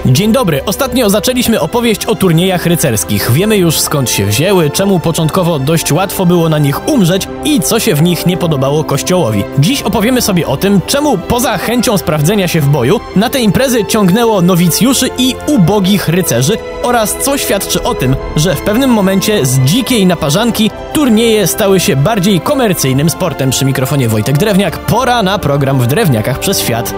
Dzień dobry. Ostatnio zaczęliśmy opowieść o turniejach rycerskich. Wiemy już skąd się wzięły, czemu początkowo dość łatwo było na nich umrzeć i co się w nich nie podobało Kościołowi. Dziś opowiemy sobie o tym, czemu poza chęcią sprawdzenia się w boju na te imprezy ciągnęło nowicjuszy i ubogich rycerzy oraz co świadczy o tym, że w pewnym momencie z dzikiej naparzanki turnieje stały się bardziej komercyjnym sportem. Przy mikrofonie Wojtek Drewniak. Pora na program W Drewniakach przez Świat.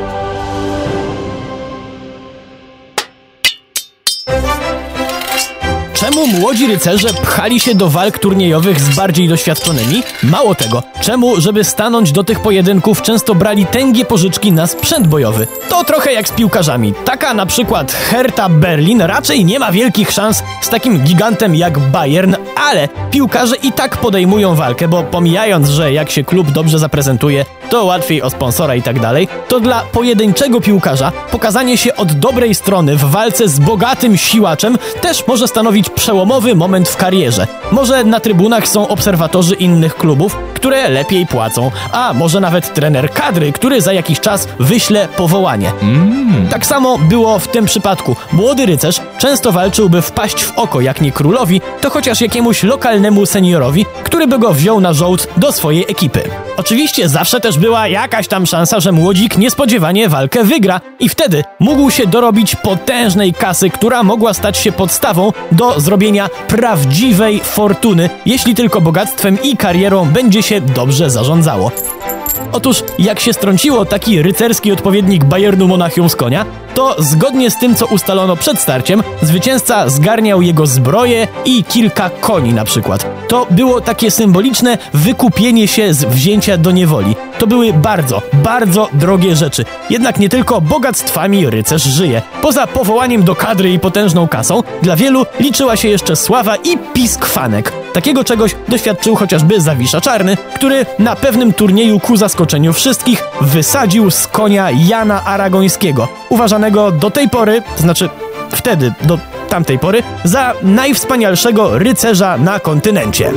Czemu młodzi rycerze pchali się do walk turniejowych z bardziej doświadczonymi? Mało tego, czemu, żeby stanąć do tych pojedynków, często brali tęgie pożyczki na sprzęt bojowy? To trochę jak z piłkarzami. Taka na przykład Hertha Berlin raczej nie ma wielkich szans z takim gigantem jak Bayern, ale piłkarze i tak podejmują walkę, bo pomijając, że jak się klub dobrze zaprezentuje, to łatwiej o sponsora i tak dalej, to dla pojedynczego piłkarza pokazanie się od dobrej strony w walce z bogatym siłaczem też może stanowić przełomowy moment w karierze. Może na trybunach są obserwatorzy innych klubów, które lepiej płacą, a może nawet trener kadry, który za jakiś czas wyśle powołanie. Tak samo było w tym przypadku. Młody rycerz często walczył, by wpaść w oko, jak nie królowi, to chociaż jakiemuś lokalnemu seniorowi, który by go wziął na żołd do swojej ekipy. Oczywiście zawsze też była jakaś tam szansa, że młodzik niespodziewanie walkę wygra i wtedy mógł się dorobić potężnej kasy, która mogła stać się podstawą do zrobienia prawdziwej fortuny, jeśli tylko bogactwem i karierą będzie się dobrze zarządzało. Otóż jak się strąciło taki rycerski odpowiednik Bayernu Monachium z konia, to zgodnie z tym, co ustalono przed starciem, zwycięzca zgarniał jego zbroję i kilka koni na przykład. To było takie symboliczne wykupienie się z wzięcia do niewoli. To były bardzo, bardzo drogie rzeczy. Jednak nie tylko bogactwami rycerz żyje. Poza powołaniem do kadry i potężną kasą, dla wielu liczyła się jeszcze sława i pisk fanek. Takiego czegoś doświadczył chociażby Zawisza Czarny, który na pewnym turnieju ku zaskoczeniu wszystkich wysadził z konia Jana Aragońskiego, uważanego do tej pory, to znaczy wtedy, do tamtej pory, za najwspanialszego rycerza na kontynencie.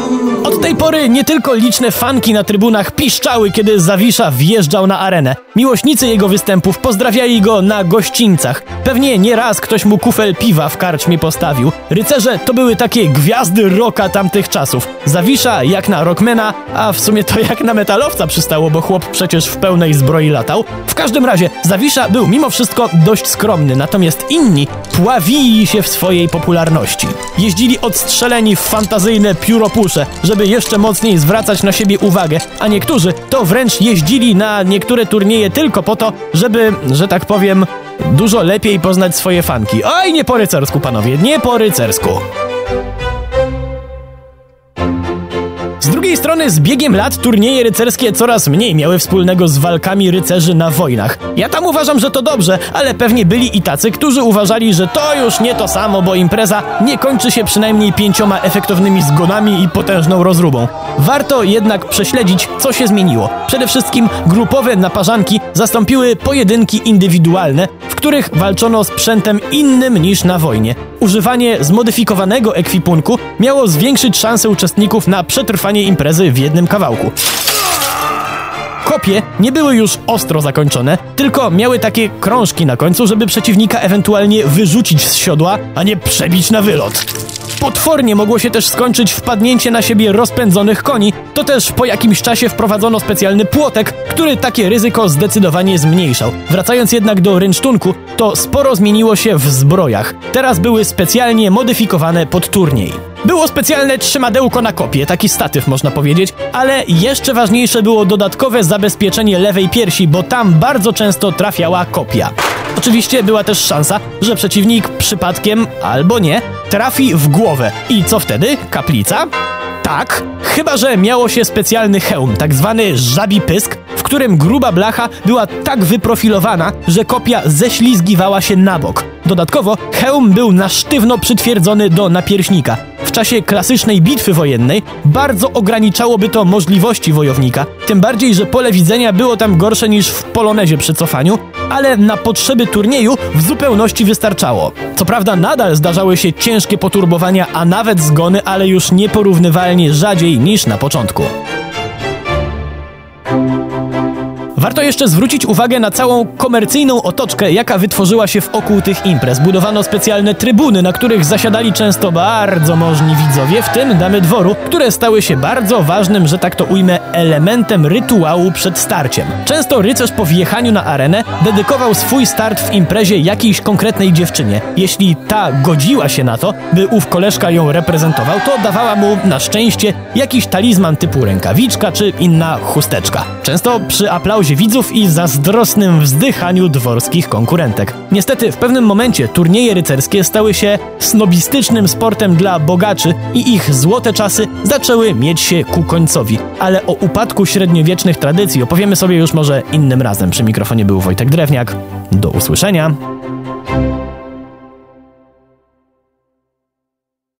Od tej pory nie tylko liczne fanki na trybunach piszczały, kiedy Zawisza wjeżdżał na arenę. Miłośnicy jego występów pozdrawiali go na gościńcach. Pewnie nieraz ktoś mu kufel piwa w karczmie postawił. Rycerze to były takie gwiazdy rocka tamtych czasów. Zawisza jak na rockmana, a w sumie to jak na metalowca przystało, bo chłop przecież w pełnej zbroi latał. W każdym razie Zawisza był mimo wszystko dość skromny, natomiast inni pławili się w swojej popularności. Jeździli odstrzeleni w fantazyjne pióropusze, żeby jeszcze mocniej zwracać na siebie uwagę, a niektórzy to wręcz jeździli na niektóre turnieje tylko po to, żeby, że tak powiem, dużo lepiej poznać swoje fanki. Oj, nie po rycersku, panowie, nie po rycersku. Z drugiej strony z biegiem lat turnieje rycerskie coraz mniej miały wspólnego z walkami rycerzy na wojnach. Ja tam uważam, że to dobrze, ale pewnie byli i tacy, którzy uważali, że to już nie to samo, bo impreza nie kończy się przynajmniej 5 efektownymi zgonami i potężną rozróbą. Warto jednak prześledzić, co się zmieniło. Przede wszystkim grupowe naparzanki zastąpiły pojedynki indywidualne, w których walczono sprzętem innym niż na wojnie. Używanie zmodyfikowanego ekwipunku miało zwiększyć szanse uczestników na przetrwanie imprezy w jednym kawałku. Kopie nie były już ostro zakończone, tylko miały takie krążki na końcu, żeby przeciwnika ewentualnie wyrzucić z siodła, a nie przebić na wylot. Potwornie mogło się też skończyć wpadnięcie na siebie rozpędzonych koni, to też po jakimś czasie wprowadzono specjalny płotek, który takie ryzyko zdecydowanie zmniejszał. Wracając jednak do rynsztunku, to sporo zmieniło się w zbrojach. Teraz były specjalnie modyfikowane pod turniej. Było specjalne trzymadełko na kopie, taki statyw można powiedzieć, ale jeszcze ważniejsze było dodatkowe zabezpieczenie lewej piersi, bo tam bardzo często trafiała kopia. Oczywiście była też szansa, że przeciwnik przypadkiem, albo nie, trafi w głowę. I co wtedy? Kaplica? Tak, chyba że miało się specjalny hełm, tak zwany żabi pysk, w którym gruba blacha była tak wyprofilowana, że kopia ześlizgiwała się na bok. Dodatkowo hełm był na sztywno przytwierdzony do napierśnika. W czasie klasycznej bitwy wojennej bardzo ograniczałoby to możliwości wojownika, tym bardziej, że pole widzenia było tam gorsze niż w polonezie przy cofaniu, ale na potrzeby turnieju w zupełności wystarczało. Co prawda nadal zdarzały się ciężkie poturbowania, a nawet zgony, ale już nieporównywalnie rzadziej niż na początku. Warto jeszcze zwrócić uwagę na całą komercyjną otoczkę, jaka wytworzyła się wokół tych imprez. Budowano specjalne trybuny, na których zasiadali często bardzo możni widzowie, w tym damy dworu, które stały się bardzo ważnym, że tak to ujmę, elementem rytuału przed starciem. Często rycerz po wjechaniu na arenę dedykował swój start w imprezie jakiejś konkretnej dziewczynie. Jeśli ta godziła się na to, by ów koleżka ją reprezentował, to dawała mu na szczęście jakiś talizman typu rękawiczka czy inna chusteczka. Często przy aplauzie widzów i zazdrosnym wzdychaniu dworskich konkurentek. Niestety w pewnym momencie turnieje rycerskie stały się snobistycznym sportem dla bogaczy i ich złote czasy zaczęły mieć się ku końcowi. Ale o upadku średniowiecznych tradycji opowiemy sobie już może innym razem. Przy mikrofonie był Wojtek Drewniak. Do usłyszenia.